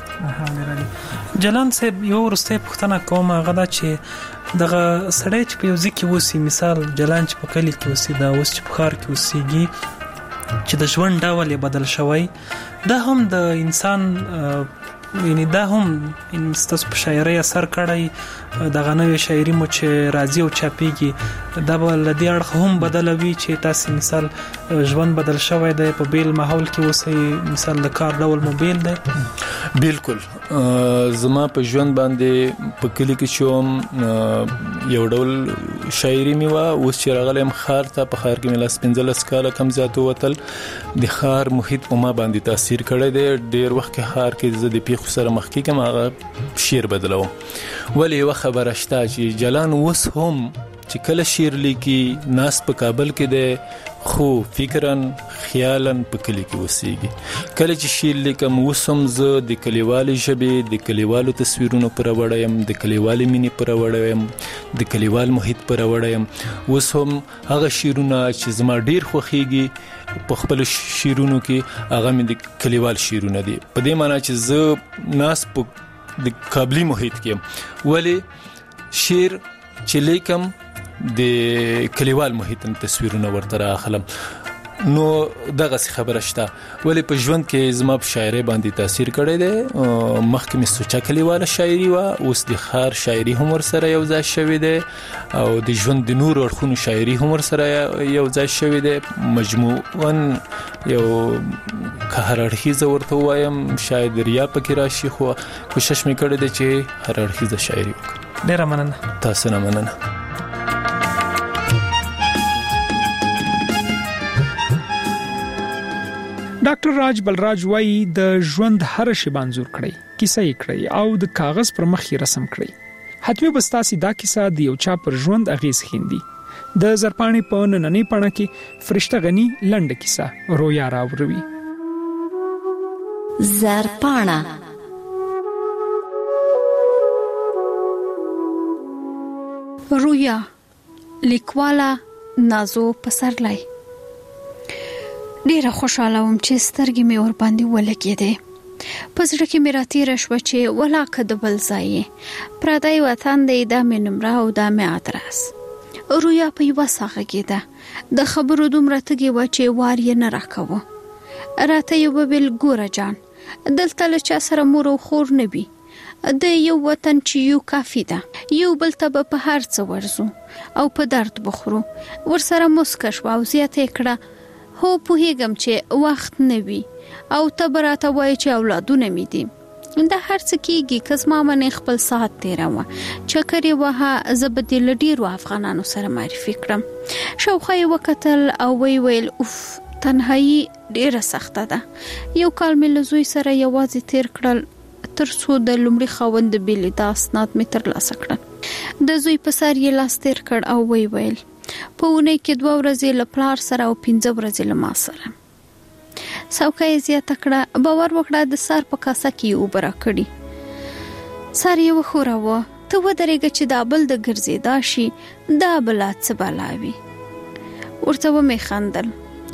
Speaker 6: واوښتې
Speaker 15: جلان صاحب یو وروستۍ پوښتنه کوم هغه دا چې دغه سړی چې په یو ځای کې اوسي مثال جلان چې په کلي کې اوسي دا اوس چې په ښار کې اوسېږي چې د ژوند ډول یې بدل شوی دا هم د انسان یعنی دا هم ستاسو په شاعرۍ اثر کړی دغه نوې شاعري مو چې راځي او چاپېږي دا به له دې اړخه هم بدلوي چې تاسې مثال ژوند بدل شوی دی په بیل ماحول کې اوسئ مثال د کار ډول مو بیل دی
Speaker 6: بالکل زما په ژوند باندې په کلي کې چې وم یو ډول شاعري مې وه اوس چې راغلی یم ښار ته په ښار کې مې لاس 15 کاله کم زیات ووتل د ښار محیط په ما باندې تاثیر کړی دی ډېر وخت کې ښار کې زه د پیښو سره مخ کېږم هغه شعر بدلوم ولې یوه خبره شته چې جلان اوس هم چې کله شعر لیکي ناست په کابل کې دی خو فکراً خیالاً په کلي کې اوسېږي کله چې شعر لیکم اوس هم زه د کلیوالې ژبې د کلیوالو تصویرونو پر وړی یم د کلیوالې مینې پر وړی یم د کلیوال محیط پر وړی یم اوس هم هغه شعرونه چې زما ډېر خوښېږي په خپلو شعرونو کې هغه مې د کلیوال شعرونه دي په دې معنی چې زه ناست په د کابلي محیط کې یم ولې شعر چې لیکم د کلیوال محیط تصویرونه ورته راخلم نو دغه خبره شته ولې په ژوند کې زما په شاعرۍ باندې تاثیر کړی دی مخکې مې سوچه کلیواله شاعري وه اوس د ښار شاعري هم ورسره یو ځای شوې دی او د ژوند د نورو اړخونو شاعري هم ورسره یو ځای شوې دی مجموعاً یو که هر اړخیزه ورته ووایم شاید ریا پکې راشي خو کوشش مې کړی دی چې هر اړخیزه شاعري وکړم
Speaker 15: ډېره مننه
Speaker 6: تاسو نه مننه
Speaker 3: ډاکټر راج بلراج وایي د ژوند هر شی منظور کړی کیسه یې کړی او د کاغذ پر مخ یې رسم کړی حتمی بستاسي دا کیسه د یو چا پر ژوند اغیز خیندي د زرپانی په نننی پڼه کې فرشته غنی لنډه کیسه رویا راوړوي
Speaker 13: زرپاڼه
Speaker 7: رویا لیکواله نازو پسرلی ډیره خوشاله وم چې سترګې مې ور باندې ولګېدې په زړه کې مې راتېره شوه چې ولاکه د بل ځای پردی وطن دی دا مې نمره او دا مې ادرس رویا په یوه ساه غږېده د خبرو دومره تږې وه چې وار یې نه راکوه راته یې وویل ګوره جان دلته له چا سره مور او خور نه وي د یو وطن چې یو کافي ده یو بل ته به په هر څه ورځو او په درد بخورو ورسره مسکه شوه او زیاته یې کړه هو پوهیږم چې وخت نه وي او ته به راته وایې چې اولادونه مې دي دا هر څه کېږي که زما منې خپل ساعت تېروه چکر یې وهه زه به دې له ډېرو افغانانو سره معرفي کړم شاوخوا یې وکتل او ویې ویل اوف تنهایي ډېره سخته ده یو کال مې له زوی سره یوازې تېر کړل تر څو د لومړي خاوند د بېلې دا اسناد مې ترلاسه کړل د زوی په سر یې لاس تېر کړ او ویې ویل په اونۍ کې 2 ورځې له پلار سره او 15 ورځې له ما سره څوکه یې زیاته کړه باور وکړه د سر په کاسه کې یې اوبه راکړي سر یې وښوراوه ته ودرېږه چې دا بل د ګرځېدا شي دا بلا څه بلا وي ورته ومې خندل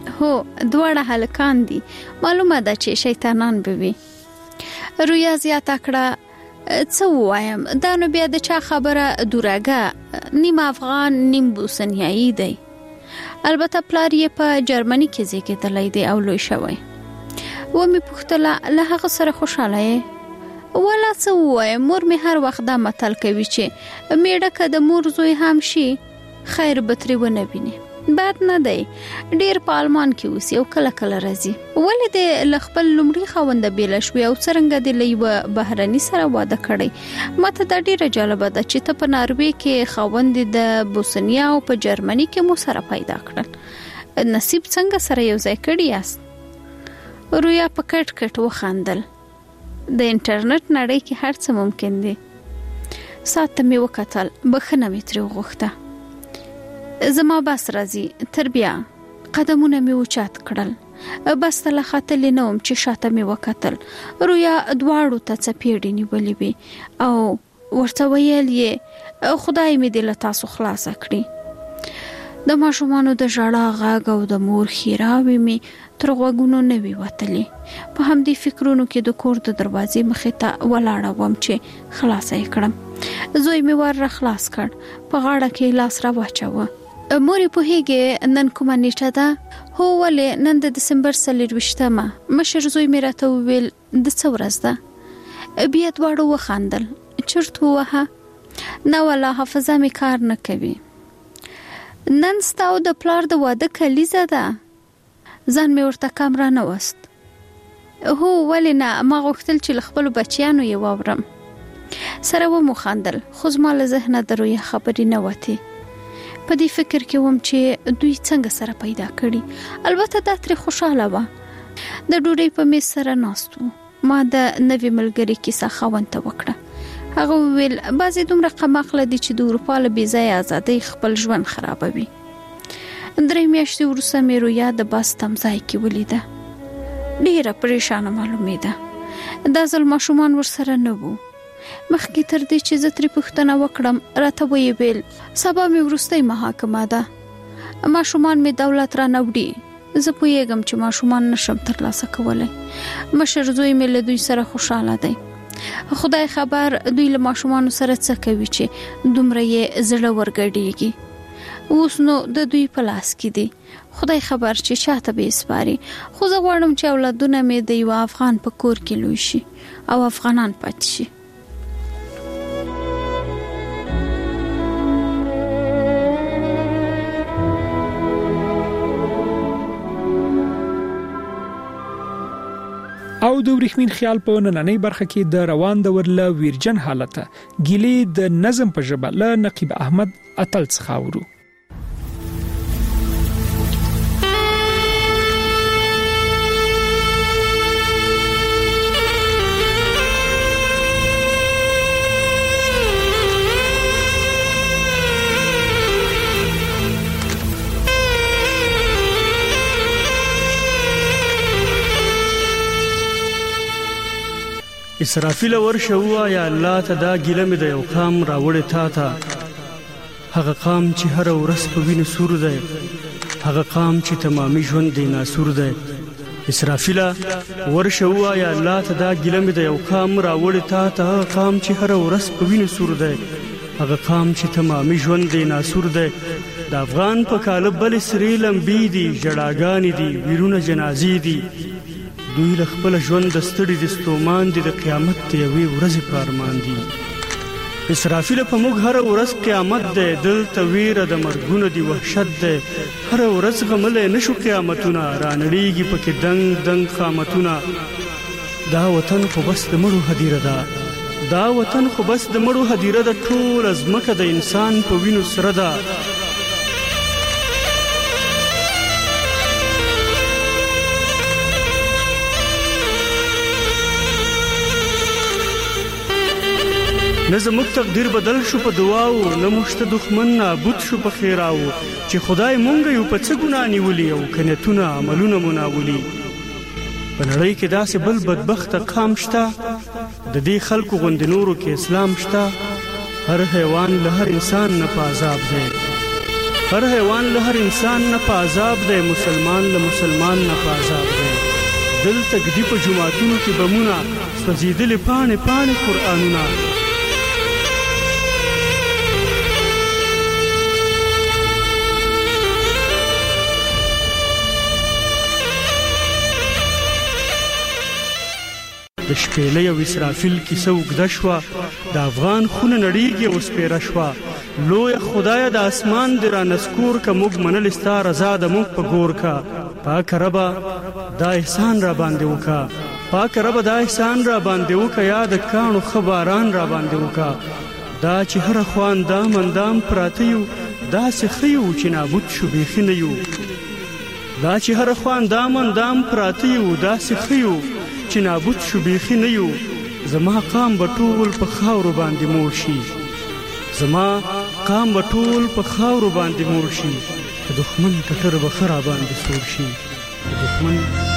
Speaker 7: هو دواړه هلکان دي. معلومه ده چې شیطانان به وي. رویا زیاته کړه څه وایم دا نو بیا د چا خبره دوراګه، نیم افغان نیم بوسنیایی دی. البته پلار یې په جرمني کې زیږېدلی دی او لوی شوی. و مې پوښتله له هغه سره خوشحاله یې؟ ولا څه وایم، مور مې هر وخت دا متل کوي چې میړه که د مور زوی هم شي خیر به ترې ونه ویني. بد نه دی، ډیر په آلمان کې اوسي او کله کله راځي. ولې د له خپل لومړي خاونده بیله شوې او څرنګه د له یوه بهرني سره واده کړی؟ ماته دا ډیره جالبه ده چې ته په ناروې کې خاوند د بوسنیا او په جرمني کې مو سره پیدا کړل. نصیب څنګه سره یو ځای کړی یاست؟ رویا په کټ کټ وخندل. د انټرنیټ نړۍ کې هر څه ممکن دي. ساعت ته مې وکتل، بخښنه مې ترې وغوښته. زما بس راځي، تر بیا. قدمونه مې اوچت کړل. بس ته لا ختلې نه وم چې شاته مې وکتل. رویا دواړو ته څپېړې نیولې وې او ورته ویل یې خدای مې دې له تاسو خلاصه کړي. د ماشومانو د ژړا غږ او د مور ښېراوې مې تر غوږونو نه وې وتلې. په همدې فکرونو کې د کور د دروازې مخې ته ولاړه وم چې خلاصه یې کړم. زوی مې ور را خلاص کړ، په غاړه کې لاس را واچوه. مورې پوهېږې نن کومه نیټه ده؟ هو ولې نن د دسمبر 24مه. مشر زوی مې راته وویل د څه ورځ ده؟ بیا دواړو وخندل. چرت ووهه؟ نه والله حافظه مې کار نه کوي. نن ستا او د پلار د واده کلیزه ده. ځان مې ورته کم را نه وست. هو ولې نه، ما غوښتل چې له خپلو بچیانو یې واورم. سره ومو خندل، خو زما له ذهنه د رویا خبرې نه وتې. په دې فکر کې وم چې دوی څنګه سره پیدا کړي. البته دا ترې خوشحاله وه. د ډوډۍ په میز سره ناست وو. ما د نوي ملګري کیسه خاوند ته وکړه. هغه وویل بعضې دومره قمقله دي چې د اروپا له بې ځایه ازادۍ خپل ژوند خرابوي. 3 میاشتې وروسته مې رویا د بس تمځای کې ولیده. ډیره پریشانه معلومېده. دا ځل ماشومان ورسره نه وو. مخکې تر دې چې زه ترې پوښتنه وکړم راته ویې ویل سبا مې وروستۍ محاکمه ده. ماشومان مې دولت را نه وړي. زه پوهېږم چې ماشومان نشم ترلاسه کولی. مشر زوی مې له دوی سره خوشحاله دی. خدای خبر دوی له ماشومانو سره څه کوي چې دومره یې زړه ورګډېږي. اوس نو د دوی په لاس کې دي. خدای خبر چې چاته به سپاري. خو زه غواړم چې اولادونه مې د یو افغان په کور کې لوی شي او افغانان پاتې شي.
Speaker 3: او د ورېښمین خیال په نننۍ برخه کې د روان دور له ویرجن حالته ګیلې د نظم په ژبه له نقیب احمد اتل څخه اورو.
Speaker 8: اسرافیل ورشه وایا الله ته دا ګیله مې د یو قام راوړې تا ته. هغه قام چې هر ورځ په وینو سور دی، هغه قام چې تمامي ژوند دی ناسور دی. اسرافیل ورشه وایا الله ته دا ګیله مې د یو قام راوړې تا ته. هغه قام چې هر ورځ په وینو سور دی، هغه قام چې تمامي ژوند دی ناسور دی. د افغان په کاله بل سری لمبي دي، جړاګانې دي، ویرونه جنازې دي. دوی له خپل ژوند د ستړي د ستومان دي، د قیامت د یوې ورځې په ارمان دي. اسرافیل په موږ هر ورځ قیامت دی، دلته ویره د مرګونو دی، وحشت دی. هر ورځ غملی نشو قیامتونه، رانړیږي پکې دنګ دنګ خامتونه. دا وطن خو بس د مړو هدیره ده، دا وطن خو بس د مړو هدیره ده. ټوله ځمکه د انسان په وینو سره ده. نه زموږ تقدیر بدل شو په دعاو، نه موږ ته دښمن نابود شو په خیراو. چې خدای مونږ یو په څه ګناه نیولي او کنیتونه عملونه مو ناولي. په نړۍ کې داسې بل بدبخته قام شته، د دې خلکو غوندې نورو کې اسلام شته. هر حیوان له هر انسان نه په عذاب دی. هر حیوان له هر انسان نه په عذاب دی، مسلمان له مسلمان نه په عذاب دی. دلته ګدي په جوماتونو کې بمونه سوځېدلې پاڼې پاڼې قرآنونه. د شپېلۍ او اسرافیل کیسه اوږده شوه، د افغان خونه نړیږي او سپېره شوه. لویه خدایه د اسمان دې رانسکور که موږ منل ستا رضا د موږ په ګور که. پاکه ربه دا احسان را باندې وکه، پاکه ربه دا احسان را باندې وکه، یا د کاڼو ښه باران را باندې وکه. دا چې هره خوا اندام اندام پراته یو، داسې ښه یو چې نابود شو بیخي نه یو. دا چې هره خوا اندام اندام پراته یو، داسې ښه یو چې نابود شو بیخي نه یو. زما قام به ټول په خاورو باندې موړ شي، زما قام به ټول په خاورو باندې موړ شي. د دښمن ټټر به ښه را باندې سور شي، د دښمن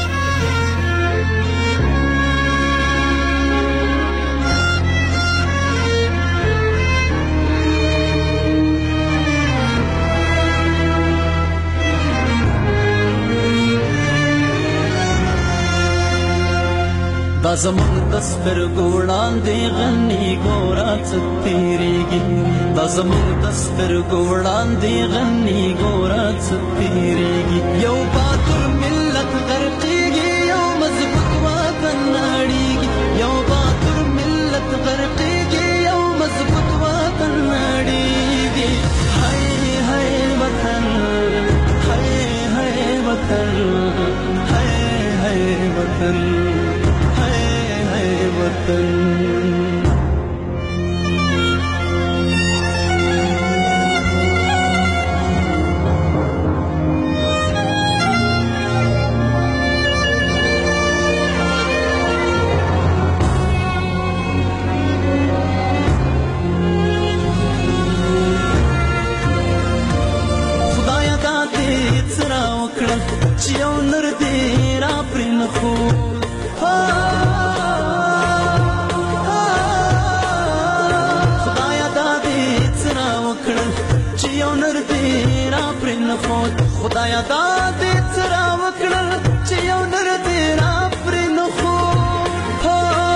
Speaker 16: دا زمونږ د سترګو وړاندې غني ګوره څه تېرېږي، دا زمونږ د سترګو وړاندې غني ګوره څه تېرېږي. یو باتور ملت غرقېږي، یو مضبوط وطن نړېږي. یو باتور ملت غرقېږي، یو مضبوط وطن نړېږي. هی هی وطن، هی هی وطن، هی هی وطن، وطن. خدایا دا دې څه راوکړل چې یو نر دې را پرې نه ښود. خدایا دا دې څه راوکړل چې یو نر دې را پرې نه ښود.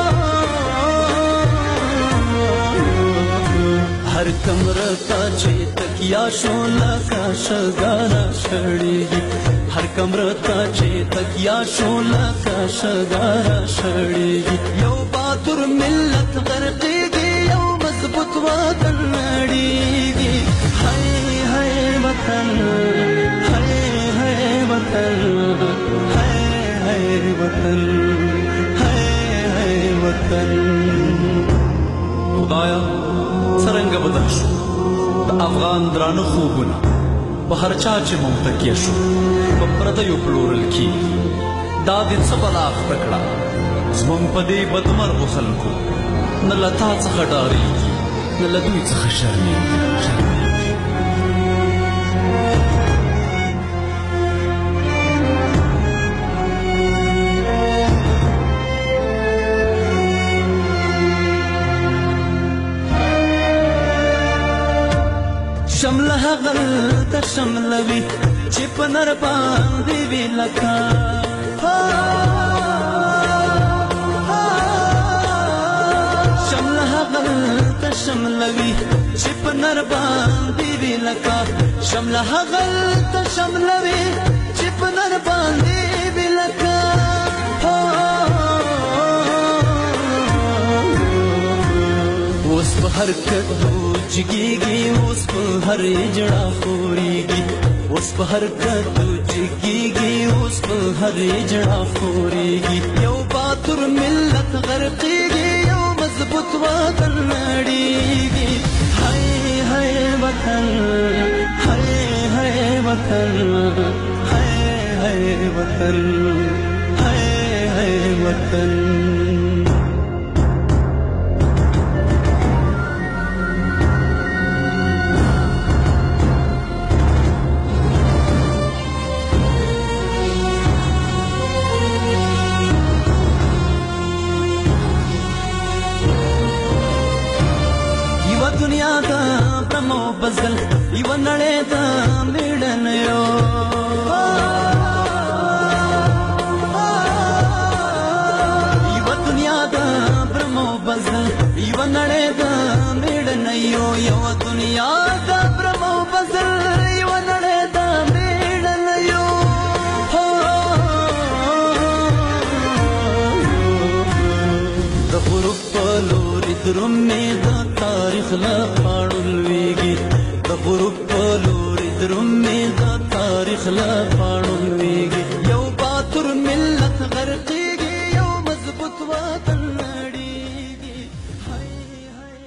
Speaker 16: هر کمره ته چې تکیا شو لکه شګاره شړېږي، هر کمره ته چې تکیا شو لکه شګاره شړېږي. یو باتور ملت غرقېږي، یو مضبوط وطن نړېږي. هی هی وطن، هی هی وطن، هی هی وطن، هی هی وطن.
Speaker 17: خدایا څرنګه بدل شو د افغان درانه خوبونه، په هر چا چې ممتکیه شو په پردیو پلورل کېږي. دا دې څه بلا خپه کړه زموږ په دې بدمرغو خلکو، نه له تا څخه ډارېږي، نه له دوی څخه شرمېږي.
Speaker 16: شمله هغه ته شملوي چې په نر باندې وي لکه. شمله هغه ته شملوي چې په نر باندې وي لکه. شمله هغه ته شملوي چې په نر باندې وي لکه. اوس په هر کډو جګېږي، اوس په هر جړه خورېږي. اوس په هر کډو جګېږي، اوس په هر جړه خورېږي. یو باتور ملت غرقېږي، یو مضبوط وطن نړېږي. هی هی وطن، هی هی وطن، هی هی وطن، هی هی وطن. دنیا دا برمو بزل یو نړۍ د میړنیو یو دنیا د برمو بزل یو نړۍ د میړنیو یو دنیا د برمو بزل یو نړۍ د میړنیو د غروب په لوري درومې د تاریخ له پاڼو لویږي د غروب په لوري درومې د تاریخ له پاڼو لویږي یو باتور ملت غرقېږي یو مضبوط وطن نړېږي